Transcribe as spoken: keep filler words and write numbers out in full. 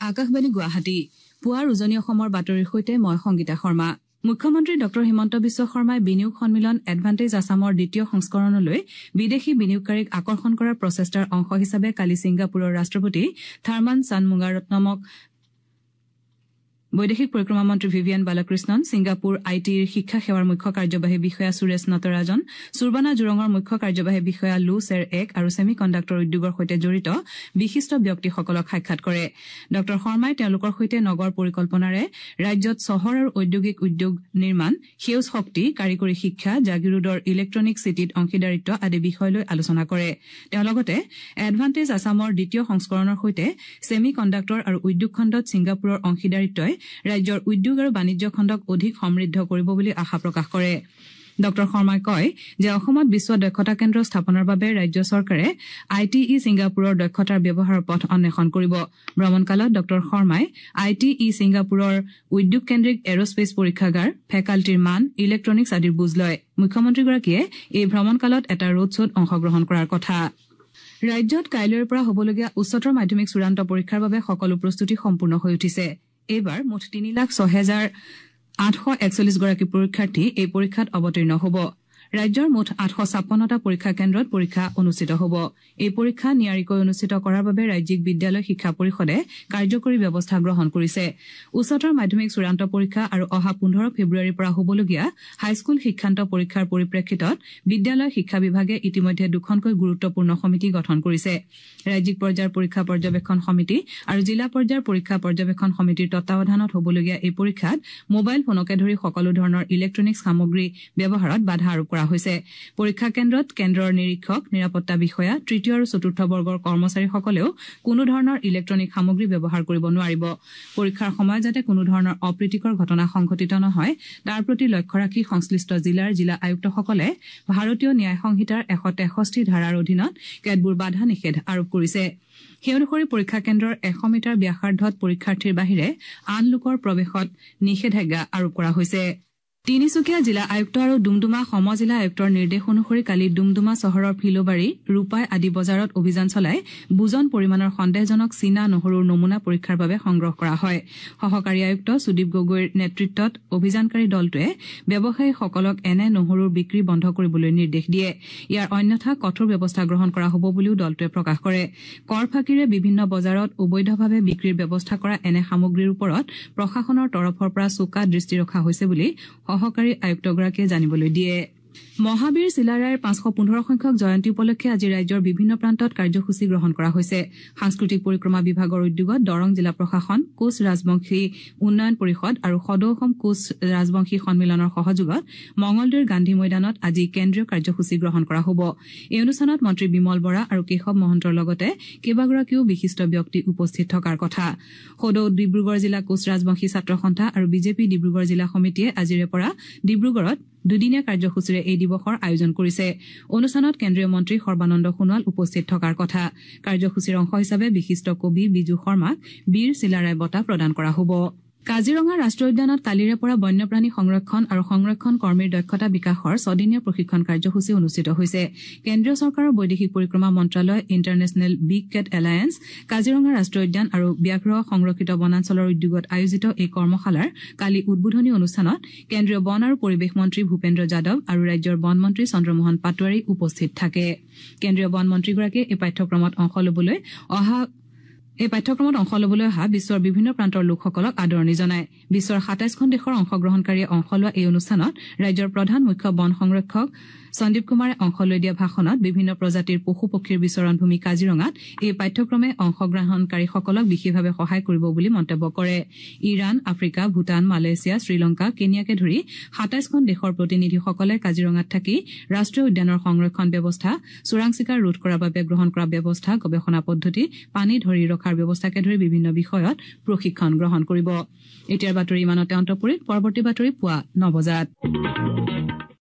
আকাশবাণী গুৱাহাটী পুৱাৰ উজনি অসমৰ বাতৰিৰ সৈতে মই সংগীতা শৰ্মা। মুখ্যমন্ত্ৰী ডক্টৰ হিমন্ত বিশ্ব শৰ্মাই বিনিয়োগ সন্মিলন এডভান্টেজ আছামৰ দ্বিতীয় সংস্কৰণলৈ বিদেশী বিনিয়োগকাৰীক আকৰ্ষণ কৰাৰ প্ৰচেষ্টাৰ অংশ হিচাপে কালি ছিংগাপুৰৰ ৰাষ্ট্ৰপতি থাৰ্মান চানমুগাৰত্নমক বৈদেশিক পৰিক্ৰমা মন্ত্ৰী ভিভিয়ান বালাকৃষ্ণন, ছিংগাপুৰ আই টিৰ শিক্ষা সেৱাৰ মুখ্য কাৰ্যবাহী বিষয়া সুৰেশ নটৰাজন, সুৰবানা জুৰঙৰ মুখ্য কাৰ্যবাহী বিষয়া লু চেৰ এক আৰু ছেমি কণ্ডাক্টৰ উদ্যোগৰ সৈতে জড়িত বিশিষ্ট ব্যক্তিসকলক সাক্ষাৎ কৰে। ডক্টৰ শৰ্মাই তেওঁলোকৰ সৈতে নগৰ পৰিকল্পনাৰে ৰাজ্যত চহৰ আৰু ঔদ্যোগিক উদ্যোগ নিৰ্মাণ, সেউজ শক্তি, কাৰিকৰী শিক্ষা, জাগিৰোডৰ ইলেক্ট্ৰনিক চিটিত অংশীদাৰিত্ব আদি বিষয় লৈ আলোচনা কৰে। তেওঁ লগতে এডভান্টেজ আছামৰ দ্বিতীয় সংস্কৰণৰ সৈতে ছেমি কণ্ডাক্টৰ আৰু উদ্যোগ খণ্ডত ছিংগাপুৰৰ অংশীদাৰিত্বই ৰাজ্যৰ উদ্যোগ আৰু বাণিজ্য খণ্ডক অধিক সমৃদ্ধ কৰিব বুলি আশা প্ৰকাশ কৰে। ডক্টৰ শৰ্মাই কয় যে অসমত বিশ্ব দক্ষতা কেন্দ্ৰ স্থাপনৰ বাবে ৰাজ্য চৰকাৰে আই টি ই ছিংগাপুৰৰ দক্ষতাৰ ব্যৱহাৰৰ পথ অন্বেষণ কৰিব। ভ্ৰমণকালত ডক্টৰ শৰ্মাই আই টি ই ছিংগাপুৰৰ উদ্যোগ কেন্দ্ৰিক এৰস্পেচ পৰীক্ষাগাৰ, ফেকাল্টিৰ মান, ইলেক্ট্ৰনিক্স আদিৰ বুজ লয়। মুখ্যমন্ত্ৰীগৰাকীয়ে এই ভ্ৰমণকালত এটা ৰোড শ্বত অংশগ্ৰহণ কৰাৰ কথা। ৰাজ্যত কাইলৈৰ পৰা হ'বলগীয়া উচ্চতৰ মাধ্যমিক চূড়ান্ত পৰীক্ষাৰ বাবে সকলো প্ৰস্তুতি সম্পূৰ্ণ হৈ উঠিছে। এইবাৰ মুঠ তিনি লাখ ছয় হাজাৰ আঠশ একচল্লিছ গৰাকী পৰীক্ষাৰ্থী এই পৰীক্ষাত অৱতীৰ্ণ হ'ব। ৰাজ্যৰ মুঠ আঠশ ছাপন্নটা পৰীক্ষা কেন্দ্ৰত পৰীক্ষা অনুষ্ঠিত হ'ব। এই পৰীক্ষা নিয়াৰিকৈ অনুষ্ঠিত কৰাৰ বাবে ৰাজ্যিক বিদ্যালয় শিক্ষা পৰিষদে কাৰ্যকৰী ব্যৱস্থা গ্ৰহণ কৰিছে। উচ্চতৰ মাধ্যমিক চূড়ান্ত পৰীক্ষা আৰু অহা পোন্ধৰ ফেব্ৰুৱাৰীৰ পৰা হ'বলগীয়া হাইস্কুল শিক্ষান্ত পৰীক্ষাৰ পৰিপ্ৰেক্ষিতত বিদ্যালয় শিক্ষা বিভাগে ইতিমধ্যে দুখনকৈ গুৰুত্বপূৰ্ণ সমিতি গঠন কৰিছে। ৰাজ্যিক পৰ্যায়ৰ পৰীক্ষা পৰ্যবেক্ষণ সমিতি আৰু জিলা পৰ্যায়ৰ পৰীক্ষা পৰ্যবেক্ষণ সমিতিৰ তত্বাৱধানত হ'বলগীয়া এই পৰীক্ষাত মোবাইল ফোনকে ধৰি সকলো ধৰণৰ ইলেক্ট্ৰনিক্স সামগ্ৰী ব্যৱহাৰত বাধা আৰোপ কৰা হৈছে। পৰীক্ষা কেন্দ্ৰত কেন্দ্ৰৰ নিৰীক্ষক, নিৰাপত্তা বিষয়া, তৃতীয় আৰু চতুৰ্থ বৰ্গৰ কৰ্মচাৰীসকলেও কোনো ধৰণৰ ইলেক্ট্ৰনিক সামগ্ৰী ব্যৱহাৰ কৰিব নোৱাৰিব। পৰীক্ষাৰ সময়ত যাতে কোনো ধৰণৰ অপ্ৰীতিকৰ ঘটনা সংঘটিত নহয় তাৰ প্ৰতি লক্ষ্য ৰাখি সংশ্লিষ্ট জিলাৰ জিলা আয়ুক্তসকলে ভাৰতীয় ন্যায় সংহিতাৰ এশ তেষষ্ঠি ধাৰাৰ অধীনত কেতবোৰ বাধা নিষেধ আৰোপ কৰিছে। সেই অনুসৰি পৰীক্ষা কেন্দ্ৰৰ এশ মিটাৰ ব্যাসাৰ্ধত পৰীক্ষাৰ্থীৰ বাহিৰে আন লোকৰ প্ৰৱেশত নিষেধাজ্ঞা আৰোপ কৰা হৈছে। তিনিচুকীয়া জিলা আয়ুক্ত আৰু ডুমডুমা সমজিলা আয়ুক্তৰ নিৰ্দেশ অনুসৰি কালি ডুমডুমা চহৰৰ ফিলোবাৰী, ৰূপাই আদি বজাৰত অভিযান চলাই বুজন পৰিমাণৰ সন্দেহজনক চীনা নহৰুৰ নমুনা পৰীক্ষাৰ বাবে সংগ্ৰহ কৰা হয়। সহকাৰী আয়ুক্ত সুদীপ গগৈৰ নেতৃত্বত অভিযানকাৰী দলটোৱে ব্যৱসায়ীসকলক এনে নহৰুৰ বিক্ৰী বন্ধ কৰিবলৈ নিৰ্দেশ দিয়ে। ইয়াৰ অন্যথা কঠোৰ ব্যৱস্থা গ্ৰহণ কৰা হ'ব বুলিও দলটোৱে প্ৰকাশ কৰে। কৰ ফাঁকিৰে বিভিন্ন বজাৰত অবৈধভাৱে বিক্ৰীৰ ব্যৱস্থা কৰা এনে সামগ্ৰীৰ ওপৰত প্ৰশাসনৰ তৰফৰ পৰা চোকা দৃষ্টি ৰখা হৈছে বুলি সহকাৰী আয়ুক্তগৰাকীয়ে জানিবলৈ দিয়ে। মহাবীৰ চিলাৰায়ৰ পাঁচশ পোন্ধৰ সংখ্যক জয়ন্তী উপলক্ষে আজি ৰাজ্যৰ বিভিন্ন প্ৰান্তত কাৰ্যসূচী গ্ৰহণ কৰা হৈছে। সাংস্কৃতিক পৰিক্ৰমা বিভাগৰ উদ্যোগত দৰং জিলা প্ৰশাসন, কোচ ৰাজবংশী উন্নয়ন পৰিষদ আৰু সদৌ অসম কোচ ৰাজবংশী সন্মিলনৰ সহযোগত মঙলদৈৰ গান্ধী ময়দানত আজি কেন্দ্ৰীয় কাৰ্যসূচী গ্ৰহণ কৰা হ'ব। এই অনুষ্ঠানত মন্ত্ৰী বিমল বৰা আৰু কেশৱ মহন্তৰ লগতে কেইবাগৰাকীও বিশিষ্ট ব্যক্তি উপস্থিত থকাৰ কথা। সদৌ ডিব্ৰুগড় জিলা কোচ ৰাজবংশী ছাত্ৰ সন্থা আৰু বিজেপি ডিব্ৰুগড় জিলা সমিতিয়ে আজিৰে পৰা ডিব্ৰুগড়ত দুদিনীয়া কাৰ্যসূচীৰে এই দিৱসৰ আয়োজন কৰিছে। অনুষ্ঠানত কেন্দ্ৰীয় মন্ত্ৰী সৰ্বানন্দ সোণোৱাল উপস্থিত থকাৰ কথা। কাৰ্যসূচীৰ অংশ হিচাপে বিশিষ্ট কবি বিজু শৰ্মাক বীৰ চিলাৰায় বঁটা প্ৰদান কৰা হ'ব। কাজিৰঙা ৰাষ্ট্ৰীয় উদ্যানত কালিৰে পৰা বন্যপ্ৰাণী সংৰক্ষণ আৰু সংৰক্ষণ কৰ্মীৰ দক্ষতা বিকাশৰ ছদিনীয়া প্ৰশিক্ষণ কাৰ্যসূচী অনুষ্ঠিত হৈছে। কেন্দ্ৰীয় চৰকাৰৰ বৈদেশিক পৰিক্ৰমা মন্ত্ৰালয়, international big cat alliance, Kaziranga ৰাষ্ট্ৰীয় উদ্যান আৰু ব্যাঘ্ৰ সংৰক্ষিত বনাঞ্চলৰ উদ্যোগত আয়োজিত এই কৰ্মশালাৰ কালি উদ্বোধনী অনুষ্ঠানত কেন্দ্ৰীয় বন আৰু পৰিৱেশ মন্ত্ৰী ভূপেন্দ্ৰ যাদৱ আৰু ৰাজ্যৰ বন মন্ত্ৰী চন্দ্ৰমোহন পাটোৱাৰী উপস্থিত থাকে। কেন্দ্ৰীয় বন মন্ত্ৰীগৰাকীয়ে এই পাঠ্যক্ৰমত অংশ ল'বলৈ অহা এই পাঠ্যক্ৰমত অংশ ল'বলৈ অহা বিশ্বৰ বিভিন্ন প্ৰান্তৰ লোকসকলক আদৰণি জনায়। বিশ্বৰ সাতাইছখন দেশৰ অংশগ্ৰহণকাৰীয়ে অংশ লোৱা এই অনুষ্ঠানত ৰাজ্যৰ প্ৰধান মুখ্য বন সংৰক্ষক সন্দীপ কুমাৰে অংশ লৈ দিয়া ভাষণত বিভিন্ন প্ৰজাতিৰ পশু পক্ষীৰ বিচৰণ ভূমি কাজিৰঙাত এই পাঠ্যক্ৰমে অংশগ্ৰহণকাৰীসকলক বিশেষভাৱে সহায় কৰিব বুলি মন্তব্য কৰে। Iran, Africa, Bhutan, Malaysia, Sri Lanka, কেনিয়াকে ধৰি সাতাইছখন দেশৰ প্ৰতিনিধিসকলে কাজিৰঙাত থাকি ৰাষ্ট্ৰীয় উদ্যানৰ সংৰক্ষণ ব্যৱস্থা, চোৰাং চিকাৰ ৰোধ কৰাৰ বাবে গ্ৰহণ কৰা ব্যৱস্থা, গৱেষণা পদ্ধতি, পানী ধৰি ৰখাৰ ব্যৱস্থাকে ধৰি বিভিন্ন বিষয়ত প্ৰশিক্ষণ গ্ৰহণ কৰিব। এতিয়াৰ বাতৰি ইমানতে অন্ত পৰিল। পৰৱৰ্তী বাতৰি পুৱা ন বজাত।